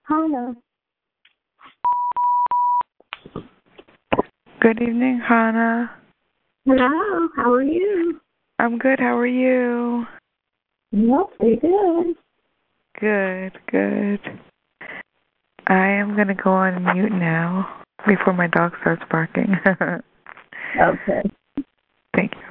Hannah. Good evening, Hannah. Hello, how are you? I'm good. How are you? Well, pretty good. Good. I am going to go on mute now before my dog starts barking. Okay. Thank you.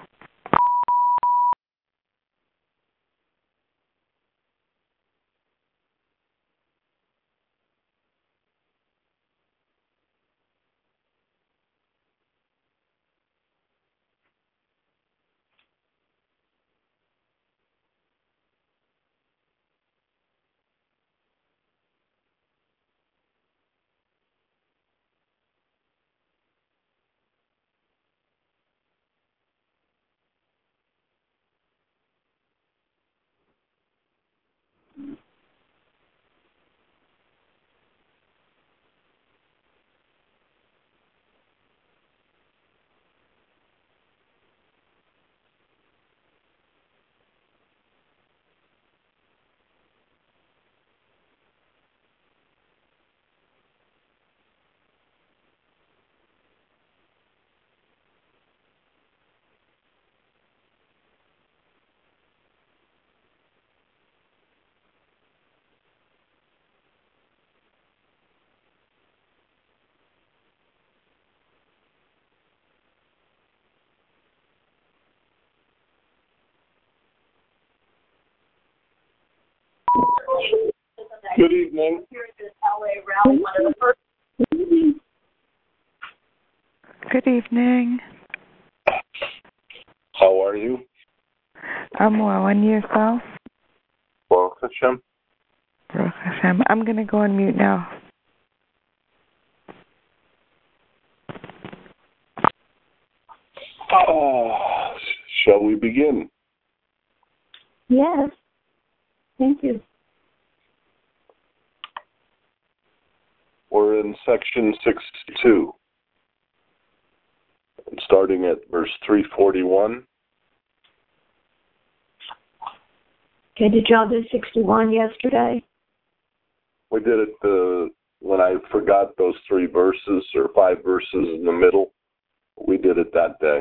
Good evening. Good evening. How are you? I'm well. And yourself? Baruch Hashem. Baruch Hashem. I'm going to go on mute now. Shall we begin? Yes. Thank you. We're in section 62, starting at verse 341. Okay, did y'all do 61 yesterday? We did it when I forgot those 3 verses or 5 verses in the middle. We did it that day.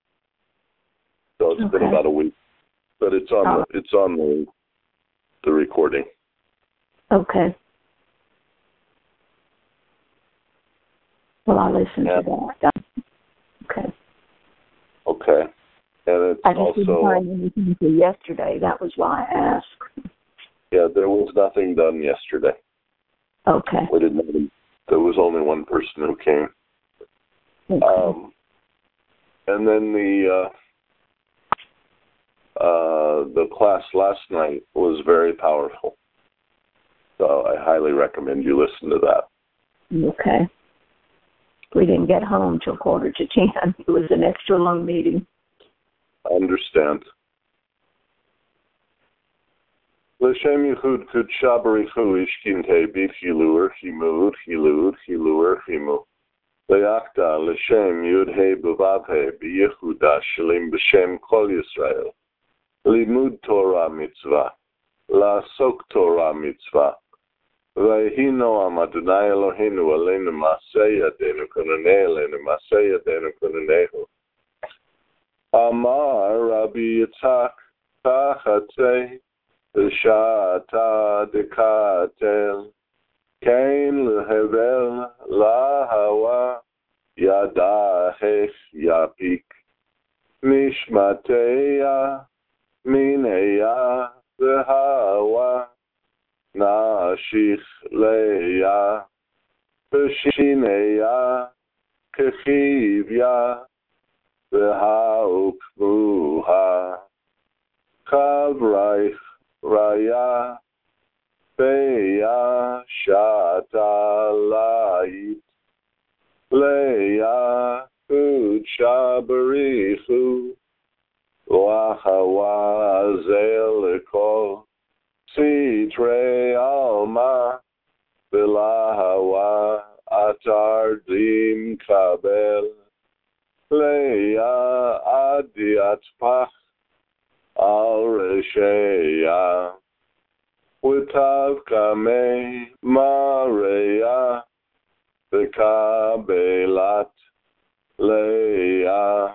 So it's been about a week, but it's on the recording. Okay. Well, I'll listen to that. Okay. Okay. And it's I just didn't find anything for yesterday. That was why I asked. Yeah, there was nothing done yesterday. Okay. We didn't. There was only one person who came. Okay. And then the class last night was very powerful. So I highly recommend you listen to that. Okay. We didn't get home till 9:45. It was an extra long meeting. I understand. L'shem yichud kudsha barichu ishkinte bit hilur himud hilud hilur himu. Le'achta l'shem yud he b'vav he b'yehuda shalim b'shem kol Yisrael. Limud Torah mitzvah. La'asok Torah mitzvah. V'yehi noam Adonai Eloheinu aleinu ma'aseh yadenu konanei aleinu ma'aseh yadenu konanehu. Amar Rabbi Yitzhak Tachatzeh Shata Dekatel Kain Lehevel Lahawa Yadahech Yapik Nishmateya Mineya Vehawa Nashich Leya Peshineya Kechivya Vehaukmuha Kavraich Raya Beya Shatalait Leya Kudshabarichu Wahawa Zelikol Sitre Alma Bilahawa Atardim Kabel Leia Adiat Pach Al Resheya Witav Kame Mareya Bekabelat Leia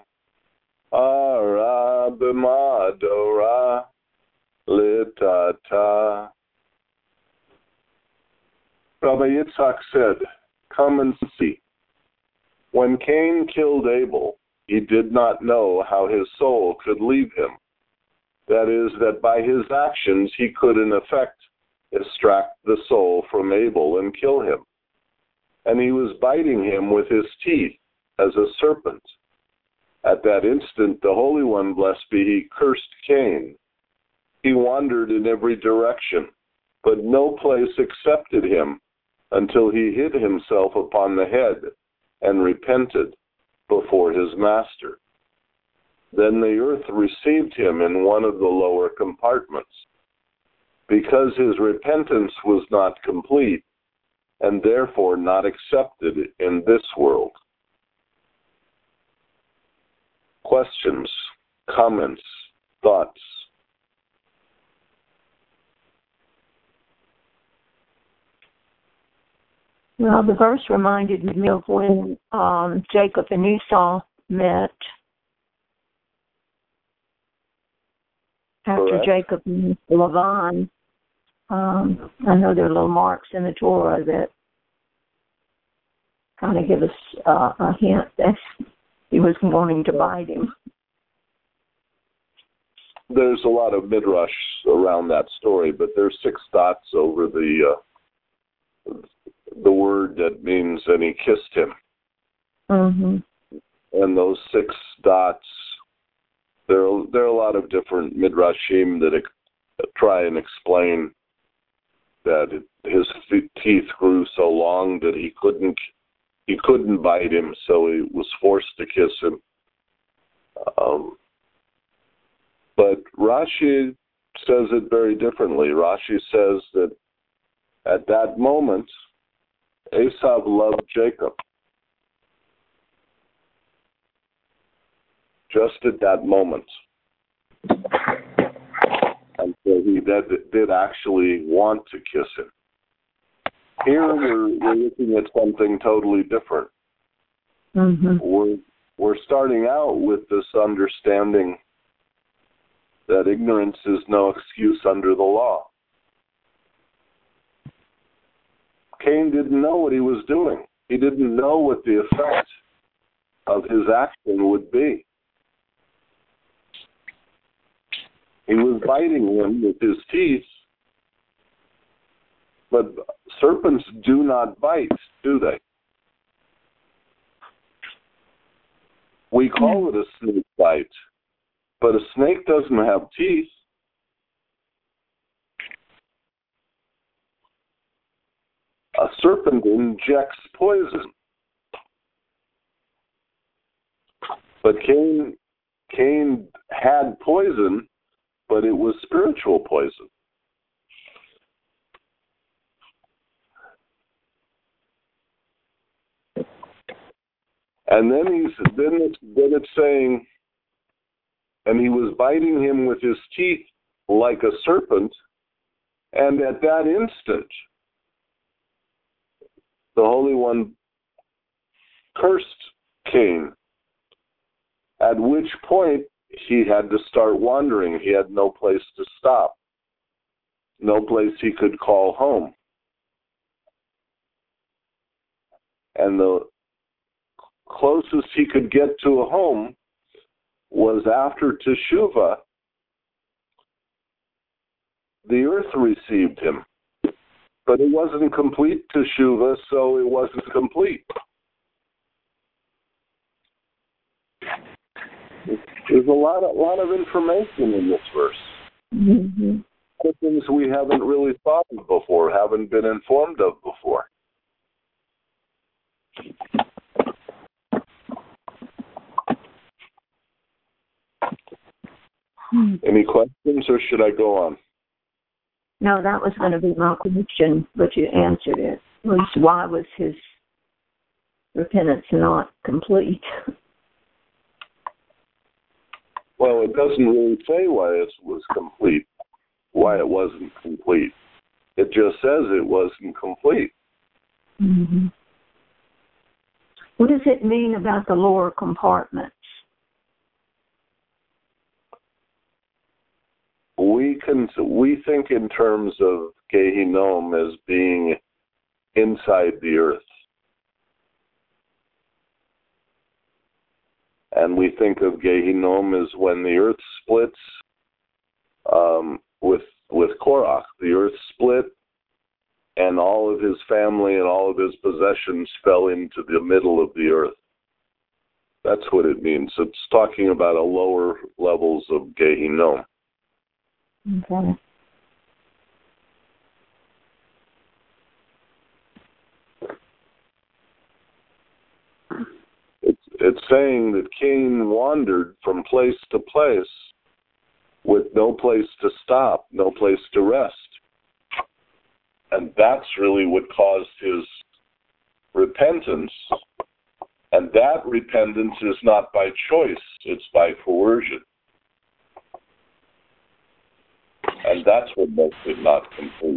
Ara B'madora Litata. Rabbi Yitzhak said, "Come and see. When Cain killed Abel, he did not know how his soul could leave him. That is, that by his actions he could in effect extract the soul from Abel and kill him. And he was biting him with his teeth as a serpent. At that instant, the Holy One, blessed be He, cursed Cain. He wandered in every direction, but no place accepted him until he hid himself upon the head and repented before his master. Then the earth received him in one of the lower compartments. Because his repentance was not complete, and therefore not accepted in this world." Questions, comments, thoughts? Well, the verse reminded me of when Jacob and Esau met. After Correct. Jacob and Lavan, I know there are little marks in the Torah that kind of give us a hint that he was wanting to bite him. There's a lot of midrash around that story, but there's 6 dots over the word that means, and he kissed him. Mm-hmm. And those 6 dots, there are a lot of different midrashim that try and explain that his teeth grew so long that he couldn't bite him, so he was forced to kiss him. But Rashi says it very differently. Rashi says that at that moment, Esav loved Jacob. Just at that moment. And so he did actually want to kiss him. Here we're looking at something totally different. Mm-hmm. We're starting out with this understanding that ignorance is no excuse under the law. Cain didn't know what he was doing. He didn't know what the effect of his action would be. He was biting him with his teeth, but serpents do not bite, do they? We call it a snake bite, but a snake doesn't have teeth. A serpent injects poison. But Cain had poison, but it was spiritual poison. And then it's saying, and he was biting him with his teeth like a serpent, and at that instant, the Holy One cursed Cain, at which point he had to start wandering. He had no place to stop, no place he could call home. And the closest he could get to a home was after Teshuvah. The earth received him. But it wasn't complete Teshuvah, so it wasn't complete. There's a lot of information in this verse. Mm-hmm. Things we haven't really thought of before, haven't been informed of before. Any questions, or should I go on? No, that was going to be my question, but you answered it. At least, why was his repentance not complete? Well, it doesn't really say why it was complete, why it wasn't complete. It just says it wasn't complete. Mm-hmm. What does it mean about the lower compartments? We think in terms of Gehinom as being inside the earth. And we think of Gehinom as when the earth splits with Korach. The earth split, and all of his family and all of his possessions fell into the middle of the earth. That's what it means. It's talking about a lower levels of Gehinom. Okay. It's saying that Cain wandered from place to place with no place to stop, no place to rest. And that's really what caused his repentance. And that repentance is not by choice, it's by coercion. And that's what makes it not complete.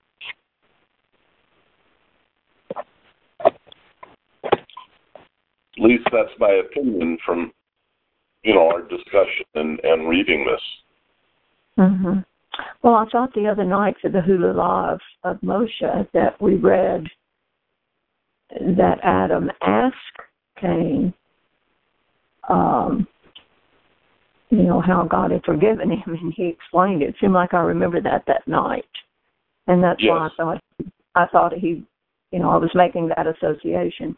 At least that's my opinion from, our discussion and reading this. Mm-hmm. Well, I thought the other night for the Hulalah of Moshe that we read that Adam asked Cain, how God had forgiven him, and he explained it. It seemed like I remember that night. And that's why I thought he, I was making that association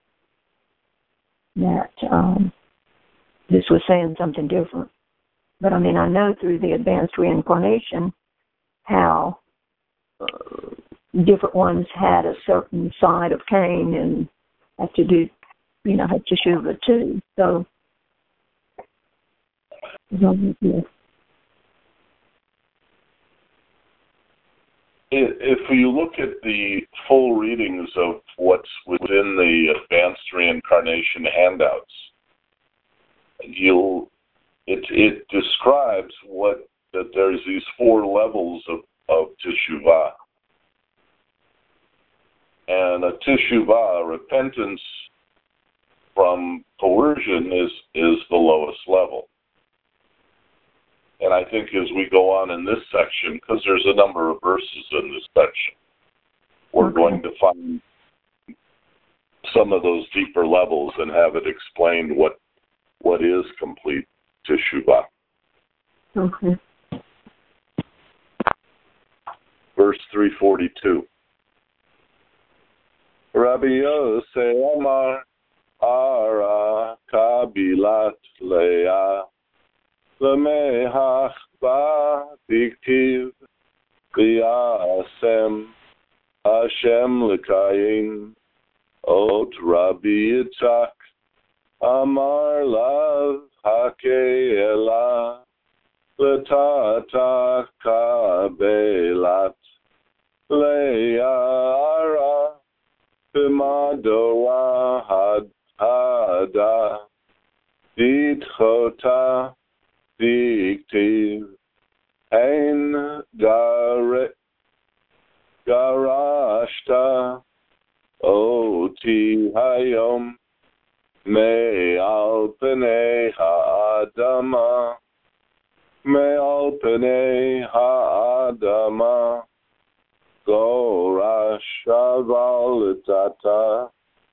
that this was saying something different. But I know through the advanced reincarnation how different ones had a certain side of Cain and had to do, had teshuvah too. So, if you look at the full readings of what's within the advanced reincarnation handouts, it describes that there's these 4 levels of teshuvah. And a teshuvah, repentance from coercion, is the lowest level. And I think as we go on in this section, because there's a number of verses in this section, we're going to find some of those deeper levels and have it explained what is complete teshuvah. Okay. Verse 342. Rabbi Yosef Amar Ara Kabilat Leah Lemehach Ba Diktiv V'yasem Hashem L'Kayin Ot Rabbi Yitzchak Amar Lav Hakeela L'tata Kabelat Le'ara B'madora Hada Ditchota Diktiv Ein Garashta Oti Hayom Me'al Pnei Ha'adama Me'al Pnei Ha'adama Gorash Aval Tata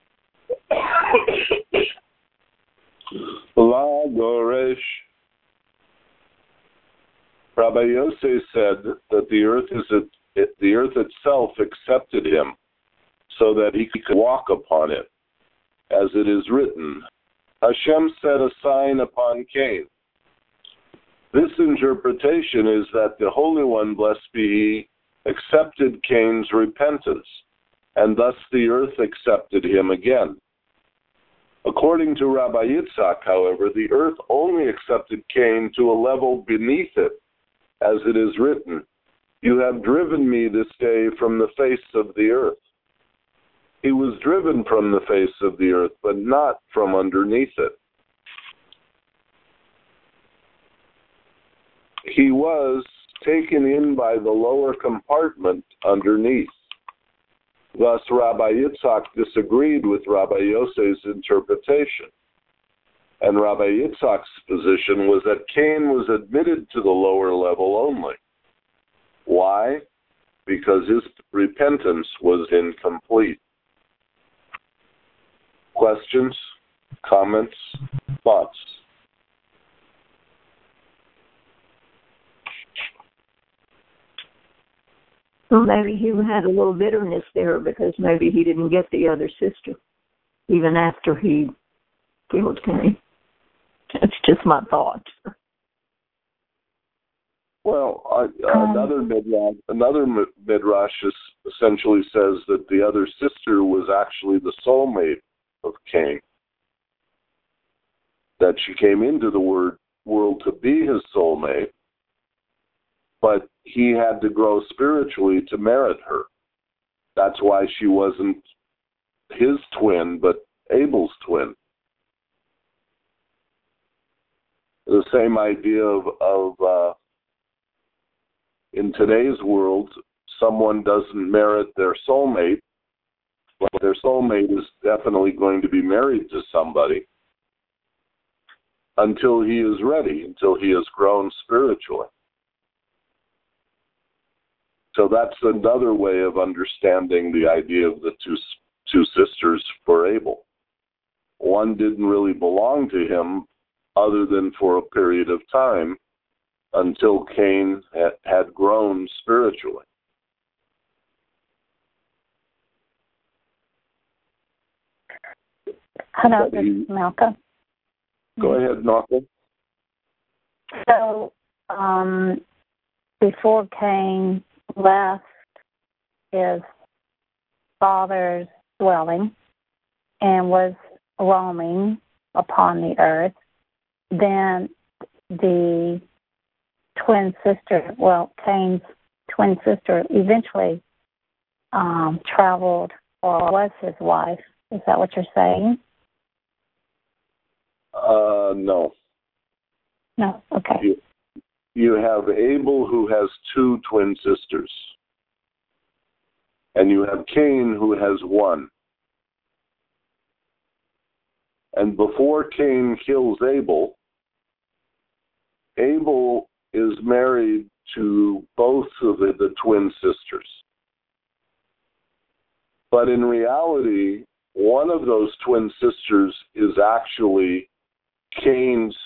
La Goresh. Rabbi Yosef said that the earth itself accepted him so that he could walk upon it. As it is written, Hashem set a sign upon Cain. This interpretation is that the Holy One, blessed be He, accepted Cain's repentance, and thus the earth accepted him again. According to Rabbi Yitzchak, however, the earth only accepted Cain to a level beneath it, as it is written, You have driven me this day from the face of the earth. He was driven from the face of the earth, but not from underneath it. He was taken in by the lower compartment underneath. Thus, Rabbi Yitzhak disagreed with Rabbi Yossei's interpretation. And Rabbi Yitzhak's position was that Cain was admitted to the lower level only. Why? Because his repentance was incomplete. Questions, comments, thoughts? Well, maybe he had a little bitterness there because maybe he didn't get the other sister, even after he killed Cain. That's just my thought. Well, another midrash essentially says that the other sister was actually the soulmate of Cain. That she came into the world to be his soulmate, but he had to grow spiritually to merit her. That's why she wasn't his twin, but Abel's twin. The same idea of in today's world, someone doesn't merit their soulmate, but their soulmate is definitely going to be married to somebody until he is ready, until he has grown spiritually. So that's another way of understanding the idea of the two sisters for Abel. One didn't really belong to him other than for a period of time until Cain had grown spiritually. Hello, this is Malcolm. Go ahead, Malcolm. So, before Cain left his father's dwelling and was roaming upon the earth, then the twin sister, Cain's twin sister, eventually traveled or was his wife. Is that what you're saying? No. No, okay. You have Abel, who has two twin sisters. And you have Cain, who has one. And before Cain kills Abel, Abel is married to both of the twin sisters. But in reality, one of those twin sisters is actually Cain's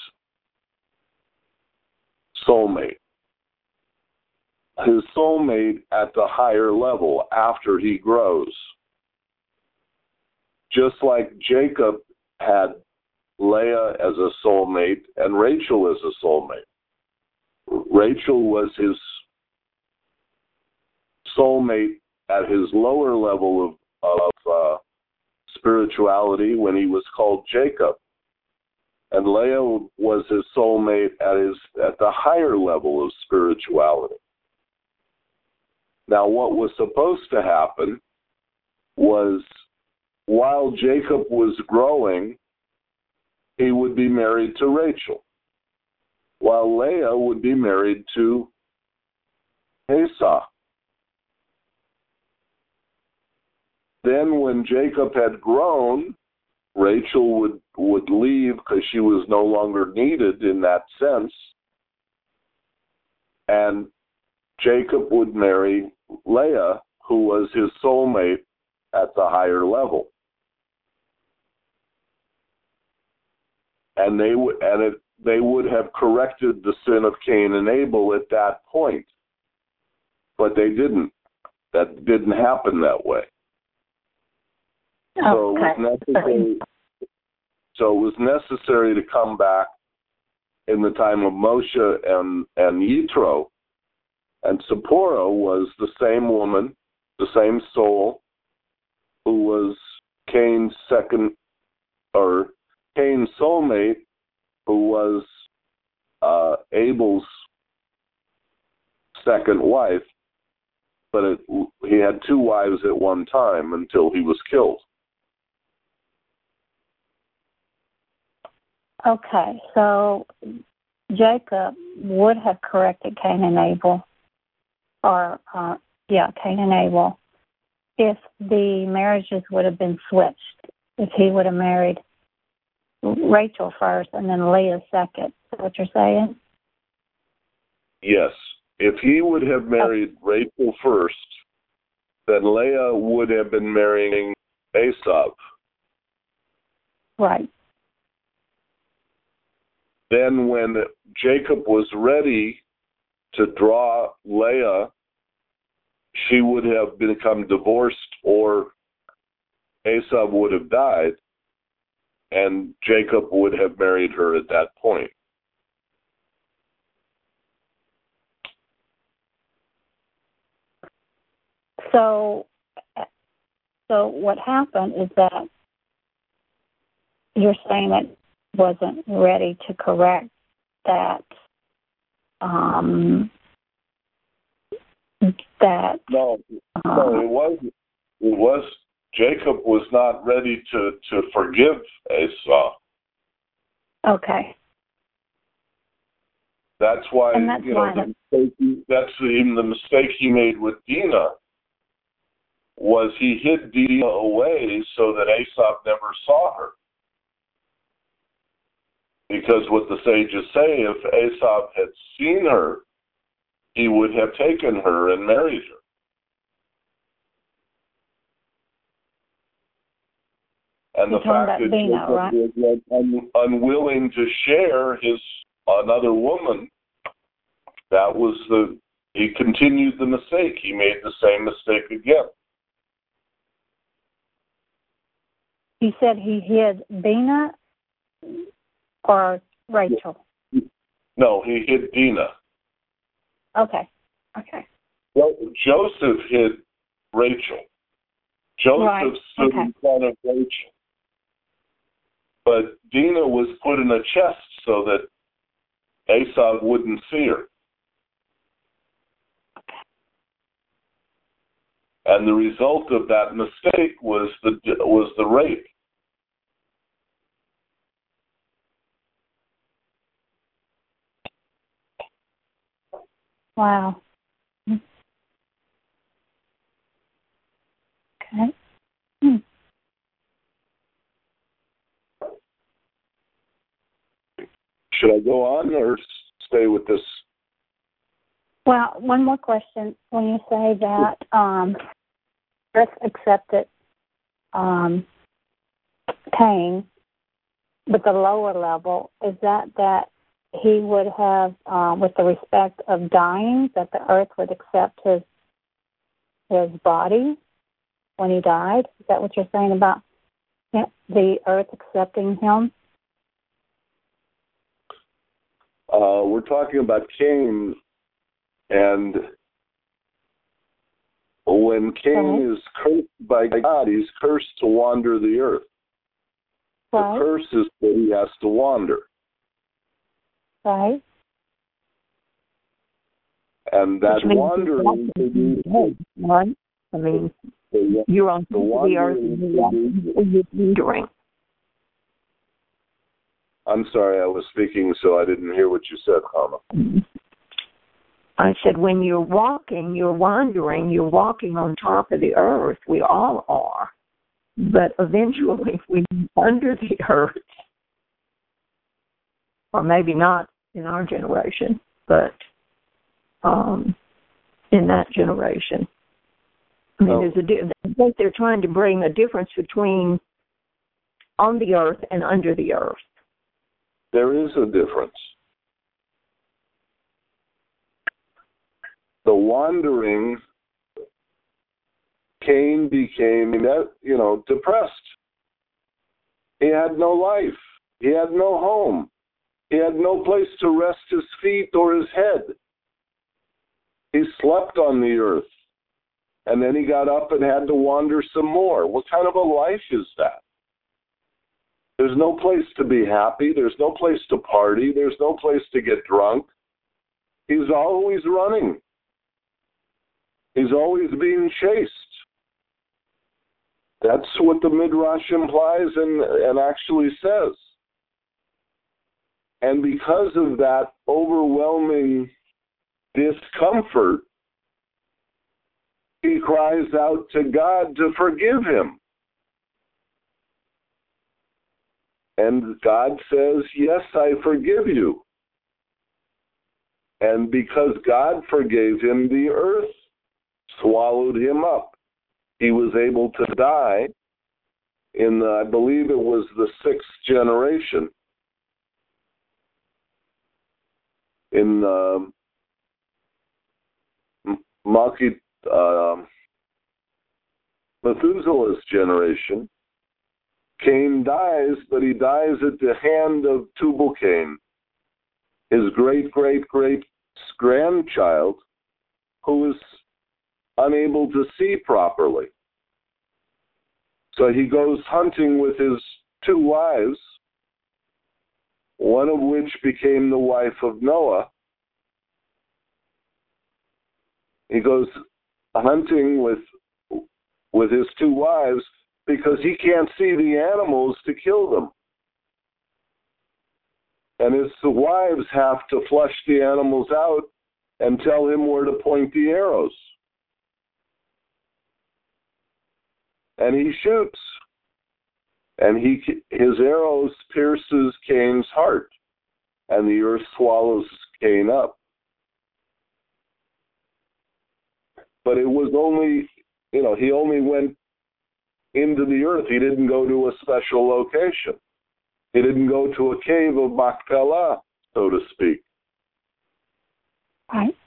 soulmate. His soulmate at the higher level after he grows. Just like Jacob had Leah as a soulmate and Rachel as a soulmate. Rachel was his soulmate at his lower level of spirituality when he was called Jacob. And Leah was his soulmate at the higher level of spirituality. Now, what was supposed to happen was while Jacob was growing, he would be married to Rachel, while Leah would be married to Esau. Then when Jacob had grown, Rachel would leave because she was no longer needed in that sense, and Jacob would marry Leah, who was his soulmate at the higher level. And they would have corrected the sin of Cain and Abel at that point. But they didn't. That didn't happen that way. Okay. So it was necessary to come back in the time of Moshe and Yitro. And Zipporah was the same woman, the same soul, who was Cain's soulmate, who was Abel's second wife, but he had two wives at one time until he was killed. Okay, so Jacob would have corrected Cain and Abel or Cain and Abel, if the marriages would have been switched, if he would have married Rachel first and then Leah second. Is that what you're saying? Yes. If he would have married Rachel first, then Leah would have been marrying Esau. Right. Then when Jacob was ready to draw Leah, she would have become divorced, or Esau would have died, and Jacob would have married her at that point. So what happened is that you're saying that wasn't ready to correct that. No, it wasn't. It was Jacob was not ready to forgive Esau. Okay. That's why that's even the mistake he made with Dinah was he hid Dinah away so that Esau never saw her. Because what the sages say, if Esau had seen her, he would have taken her and married her. And the fact that Jacob was unwilling to share another woman, he continued the mistake. He made the same mistake again. You said he hid Dinah or Rachel? No, he hid Dinah. Okay. Well, Joseph hid Rachel. Joseph stood in front of Rachel. But Dinah was put in a chest so that Esau wouldn't see her. And the result of that mistake was the rape. Wow. Okay. Should I go on or stay with this? Well, one more question. When you say that Earth accepted Cain with the lower level, is that he would have, with the respect of dying, that the Earth would accept his body when he died? Is that what you're saying about the Earth accepting him? We're talking about Cain, and when Cain is cursed by God, he's cursed to wander the earth. Right. The curse is that he has to wander. Right. And that wandering produces... Right? I mean, you're on the earth and you're wandering. I'm sorry, I was speaking, so I didn't hear what you said, Hama. I said, when you're walking, you're wandering, you're walking on top of the earth. We all are. But eventually, we're under the earth. Or maybe not in our generation, but in that generation. I mean, I think they're trying to bring a difference between on the earth and under the earth. There is a difference. The wandering, Cain became, depressed. He had no life. He had no home. He had no place to rest his feet or his head. He slept on the earth. And then he got up and had to wander some more. What kind of a life is that? There's no place to be happy. There's no place to party. There's no place to get drunk. He's always running. He's always being chased. That's what the Midrash implies and actually says. And because of that overwhelming discomfort, he cries out to God to forgive him. And God says, yes, I forgive you. And because God forgave him, the earth swallowed him up. He was able to die in, I believe it was the 6th generation. In Methuselah's generation, Cain dies, but he dies at the hand of Tubal-Cain, his great-great-great-grandchild, who is unable to see properly. So he goes hunting with his 2 wives, one of which became the wife of Noah. He goes hunting with his 2 wives because he can't see the animals to kill them. And his wives have to flush the animals out and tell him where to point the arrows. And he shoots. And his arrows pierces Cain's heart. And the earth swallows Cain up. But it was only, he only went into the earth. He didn't go to a special location. He didn't go to a cave of Machpelah, so to speak. Right.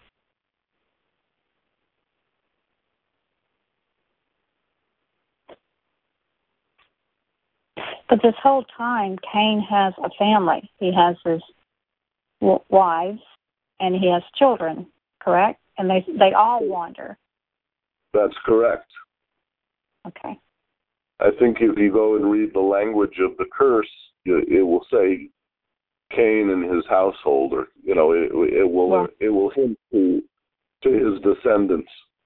But this whole time, Cain has a family. He has his wives, and he has children, correct? And they all wander. That's correct. Okay. I think if you go and read the language of the curse, it will say Cain and his household, or it will hint to his descendants.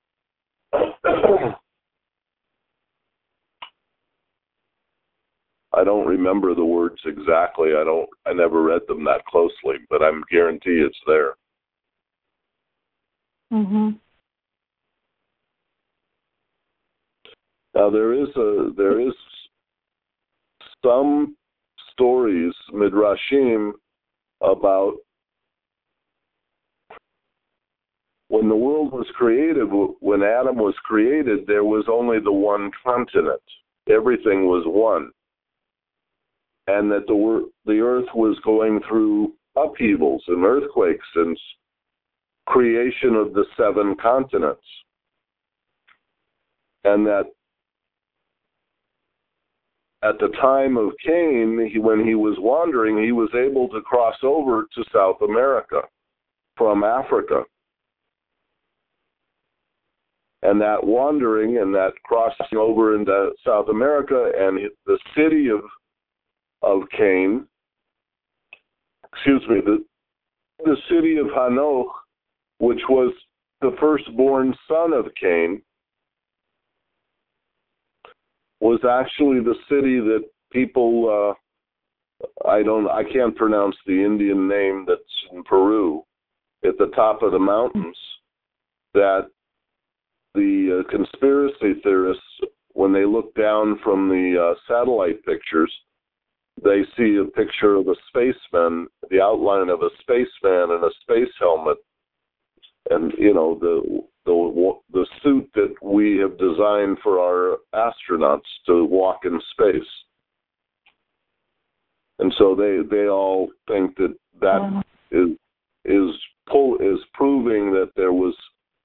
I don't remember the words exactly. I never read them that closely, but I'm guarantee it's there. Mhm. Now there is some stories, midrashim, about when the world was created. When Adam was created, there was only the one continent. Everything was one, and that the earth was going through upheavals and earthquakes and creation of the 7 continents, and that at the time of Cain, when he was wandering, he was able to cross over to South America from Africa. And that wandering and that crossing over into South America and the city of Cain, the city of Hanoch, which was the firstborn son of Cain, was actually the city that people, I can't pronounce the Indian name that's in Peru, at the top of the mountains, that the conspiracy theorists, when they look down from the satellite pictures, they see a picture of a spaceman, the outline of a spaceman in a space helmet, and the suit that we have designed for our astronauts to walk in space. And so they all think that is proving that there was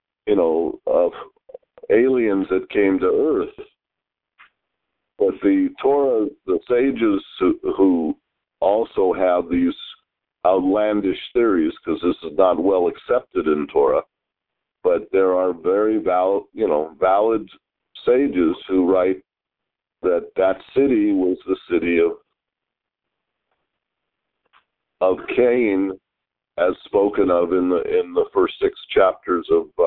aliens that came to Earth. But the Torah, the sages who also have these outlandish theories, because this is not well accepted in Torah, but there are very valid sages who write that city was the city of Cain, as spoken of in the first 6 chapters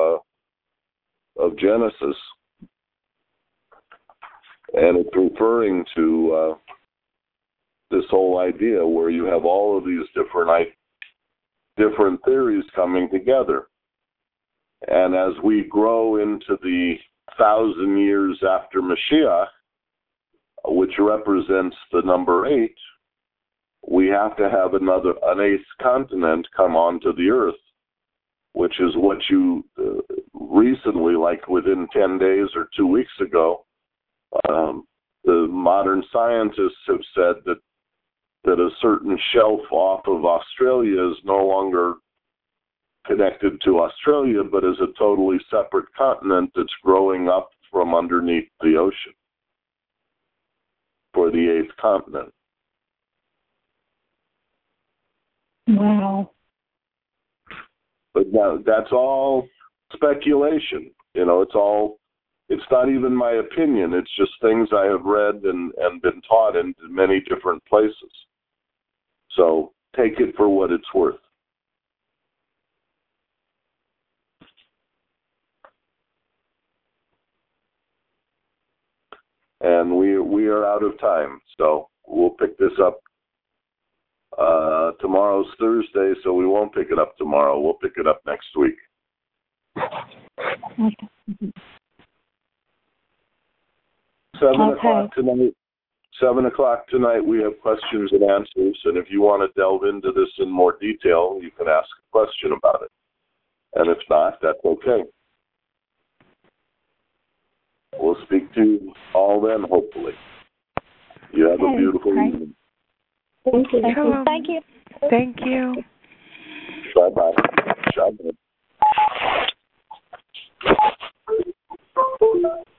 of Genesis, and it's referring to this whole idea where you have all of these different theories coming together. And as we grow into the 1,000 years after Mashiach, which represents the number 8, we have to have an 8th continent come onto the earth, which is what you recently, like within 10 days or 2 weeks ago, the modern scientists have said that a certain shelf off of Australia is no longer connected to Australia, but is a totally separate continent that's growing up from underneath the ocean for the 8th continent. Wow. But now that's all speculation. It's not even my opinion. It's just things I have read and been taught in many different places. So take it for what it's worth. And we are out of time, so we'll pick this up. Tomorrow's Thursday, so we won't pick it up tomorrow. We'll pick it up next week. Okay. 7 o'clock tonight. 7 o'clock tonight. We have questions and answers, and if you want to delve into this in more detail, you can ask a question about it. And if not, that's okay. We'll speak to you all then, hopefully. You have a beautiful evening. Thank you. Thank you. Thank you. Bye-bye. Shabbat.